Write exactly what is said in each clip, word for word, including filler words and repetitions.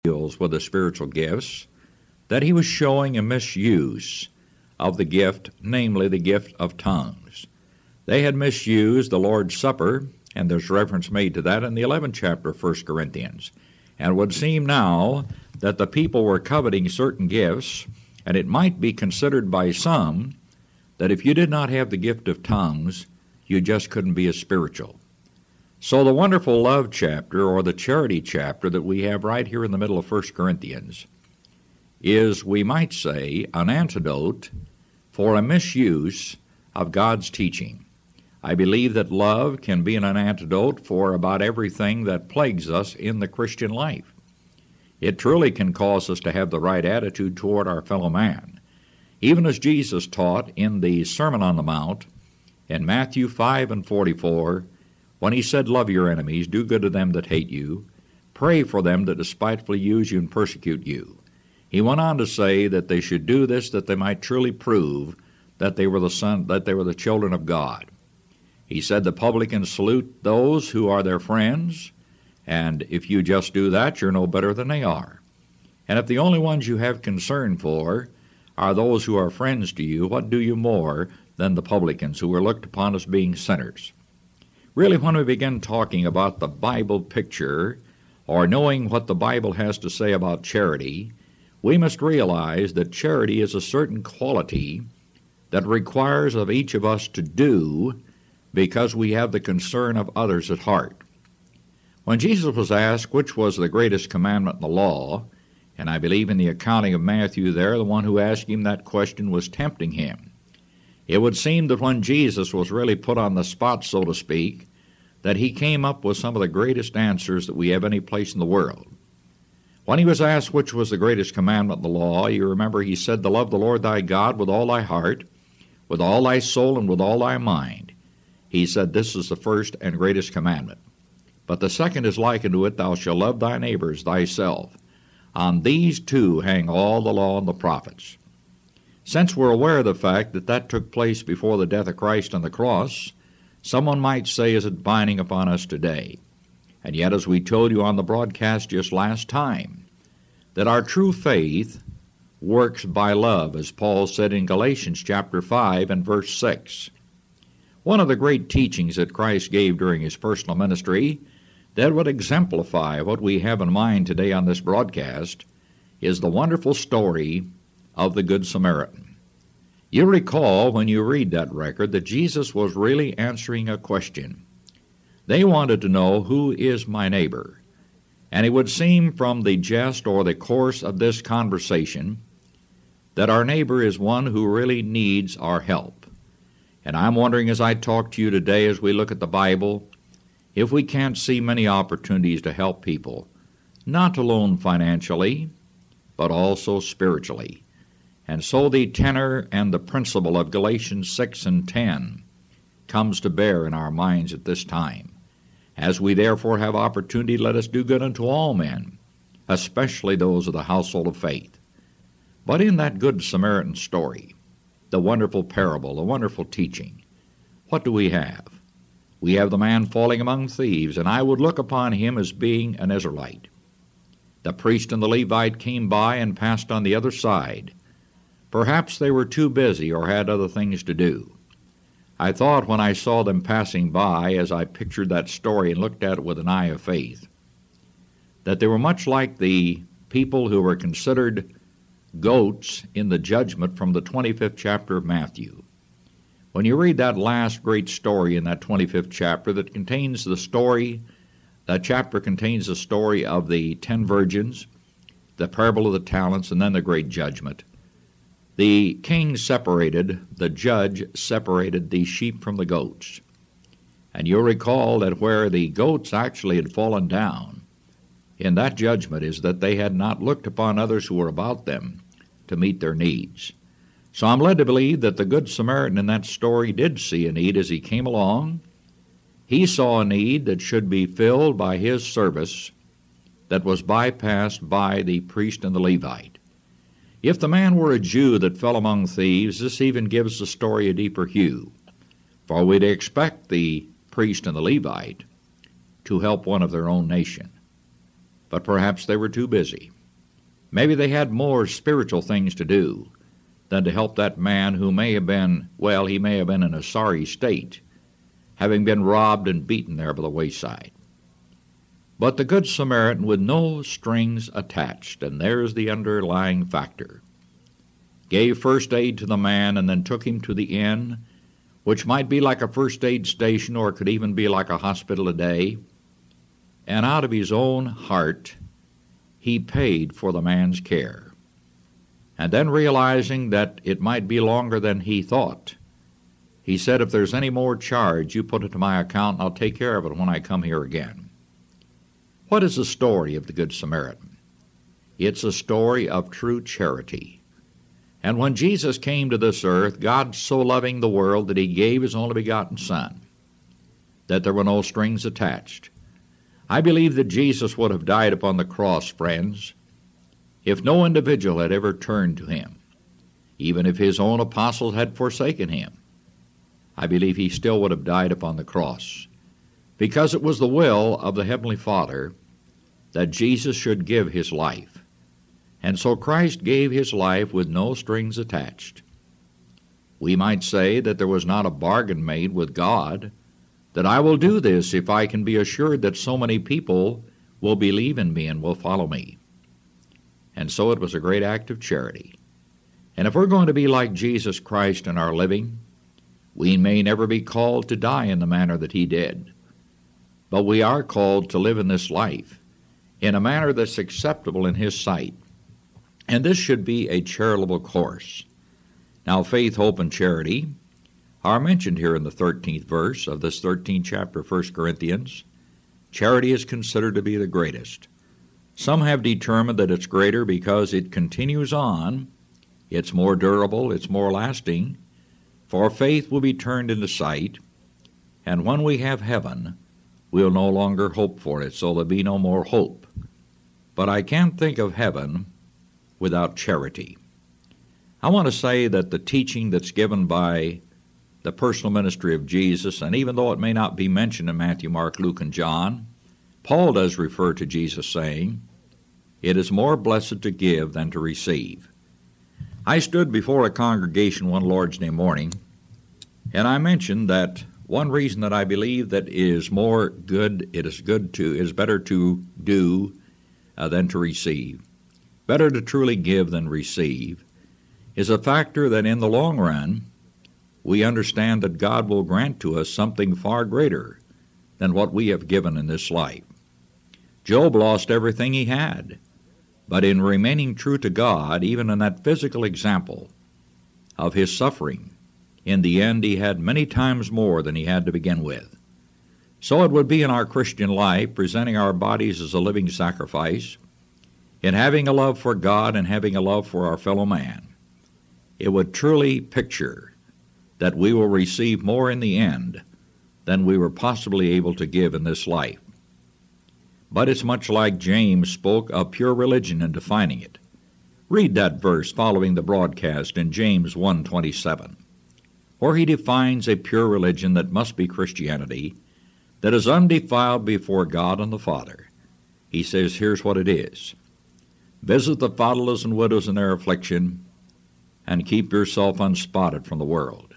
deals with the spiritual gifts, that he was showing a misuse of the gift, namely the gift of tongues. They had misused the Lord's Supper, and there's reference made to that in the eleventh chapter of First Corinthians. And it would seem now that the people were coveting certain gifts, and it might be considered by some that if you did not have the gift of tongues, you just couldn't be as spiritual. So the wonderful love chapter, or the charity chapter that we have right here in the middle of First Corinthians, is, we might say, an antidote for a misuse of God's teaching. I believe that love can be an antidote for about everything that plagues us in the Christian life. It truly can cause us to have the right attitude toward our fellow man. Even as Jesus taught in the Sermon on the Mount in Matthew five and forty-four, when he said, "Love your enemies, do good to them that hate you, pray for them that despitefully use you and persecute you." He went on to say that they should do this that they might truly prove that they were the son, that they were the children of God. He said the publicans salute those who are their friends, and if you just do that, you're no better than they are. And if the only ones you have concern for are those who are friends to you, what do you more than the publicans who are looked upon as being sinners? Really, when we begin talking about the Bible picture, or knowing what the Bible has to say about charity, we must realize that charity is a certain quality that requires of each of us to do because we have the concern of others at heart. When Jesus was asked which was the greatest commandment in the law, and I believe in the accounting of Matthew there, the one who asked him that question was tempting him. It would seem that when Jesus was really put on the spot, so to speak, that he came up with some of the greatest answers that we have any place in the world. When he was asked which was the greatest commandment in the law, you remember he said, "To love the Lord thy God with all thy heart, with all thy soul, and with all thy mind." He said, "This is the first and greatest commandment. But the second is like unto it, thou shalt love thy neighbors thyself. On these two hang all the law and the prophets." Since we're aware of the fact that that took place before the death of Christ on the cross, someone might say, is it binding upon us today? And yet, as we told you on the broadcast just last time, that our true faith works by love, as Paul said in Galatians chapter five and verse six. One of the great teachings that Christ gave during his personal ministry that would exemplify what we have in mind today on this broadcast is the wonderful story of the Good Samaritan. You recall when you read that record that Jesus was really answering a question. They wanted to know, who is my neighbor? And it would seem from the jest or the course of this conversation that our neighbor is one who really needs our help. And I'm wondering, as I talk to you today, as we look at the Bible, if we can't see many opportunities to help people, not alone financially, but also spiritually. And so the tenor and the principle of Galatians six and ten comes to bear in our minds at this time. As we therefore have opportunity, let us do good unto all men, especially those of the household of faith. But in that Good Samaritan story, the wonderful parable, the wonderful teaching, what do we have? We have the man falling among thieves, and I would look upon him as being an Israelite. The priest and the Levite came by and passed on the other side. Perhaps they were too busy or had other things to do. I thought when I saw them passing by, as I pictured that story and looked at it with an eye of faith, that they were much like the people who were considered goats in the judgment from the twenty-fifth chapter of Matthew. When you read that last great story in that twenty-fifth chapter that contains the story, that chapter contains the story of the ten virgins, the parable of the talents, and then the great judgment. The king separated, the judge separated the sheep from the goats. And you'll recall that where the goats actually had fallen down in that judgment is that they had not looked upon others who were about them to meet their needs. So I'm led to believe that the Good Samaritan in that story did see a need as he came along. He saw a need that should be filled by his service that was bypassed by the priest and the Levite. If the man were a Jew that fell among thieves, this even gives the story a deeper hue. For we'd expect the priest and the Levite to help one of their own nation. but perhaps they were too busy. Maybe they had more spiritual things to do than to help that man who may have been, well, he may have been in a sorry state, having been robbed and beaten there by the wayside. But the Good Samaritan, with no strings attached, and there's the underlying factor, gave first aid to the man and then took him to the inn, which might be like a first aid station or it could even be like a hospital today, and out of his own heart he paid for the man's care. And then realizing that it might be longer than he thought, he said, if there's any more charge, you put it to my account and I'll take care of it when I come here again. What is the story of the Good Samaritan? It's a story of true charity. And when Jesus came to this earth, God so loving the world that he gave his only begotten Son, that there were no strings attached. I believe that Jesus would have died upon the cross, friends, if no individual had ever turned to him, even if his own apostles had forsaken him. I believe he still would have died upon the cross, because it was the will of the Heavenly Father that Jesus should give his life. And so Christ gave his life with no strings attached. We might say that there was not a bargain made with God, that I will do this if I can be assured that so many people will believe in me and will follow me. And so it was a great act of charity. And if we're going to be like Jesus Christ in our living, we may never be called to die in the manner that he did, but we are called to live in this life in a manner that's acceptable in his sight. And this should be a charitable course. Now, faith, hope, and charity are mentioned here in the thirteenth verse of this thirteenth chapter of First Corinthians. Charity is considered to be the greatest. Some have determined that it's greater because it continues on, it's more durable, it's more lasting, for faith will be turned into sight, and when we have heaven, we'll no longer hope for it, so there'll be no more hope. But I can't think of heaven without charity. I want to say that the teaching that's given by the personal ministry of Jesus, and even though it may not be mentioned in Matthew, Mark, Luke, and John, Paul does refer to Jesus saying, it is more blessed to give than to receive. I stood before a congregation one Lord's Day morning, and I mentioned that one reason that I believe that is more good, it is good to, is better to do uh, than to receive, better to truly give than receive, is a factor that in the long run, we understand that God will grant to us something far greater than what we have given in this life. Job lost everything he had, but in remaining true to God, even in that physical example of his suffering, in the end he had many times more than he had to begin with. So it would be in our Christian life, presenting our bodies as a living sacrifice, in having a love for God and having a love for our fellow man. It would truly picture that we will receive more in the end than we were possibly able to give in this life. But it's much like James spoke of pure religion in defining it. Read that verse following the broadcast in James one twenty-seven, where he defines a pure religion that must be Christianity, that is undefiled before God and the Father. He says, here's what it is. Visit the fatherless and widows in their affliction, and keep yourself unspotted from the world.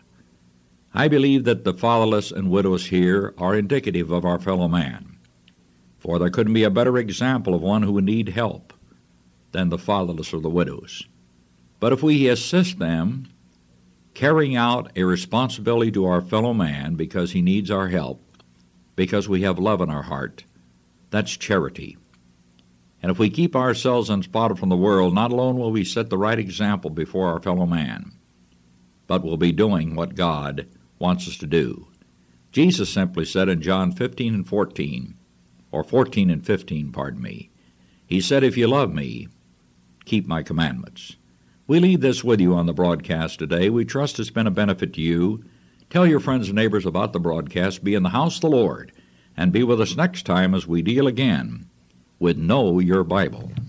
I believe that the fatherless and widows here are indicative of our fellow man, for there couldn't be a better example of one who would need help than the fatherless or the widows. But if we assist them carrying out a responsibility to our fellow man because he needs our help, because we have love in our heart, that's charity. And if we keep ourselves unspotted from the world, not alone will we set the right example before our fellow man, but we'll be doing what God wants us to do. Jesus simply said in John fifteen and fourteen, or fourteen and fifteen, pardon me, he said, if you love me, keep my commandments. We leave this with you on the broadcast today. We trust it's been a benefit to you. Tell your friends and neighbors about the broadcast. Be in the house of the Lord, and be with us next time as we deal again with Know Your Bible.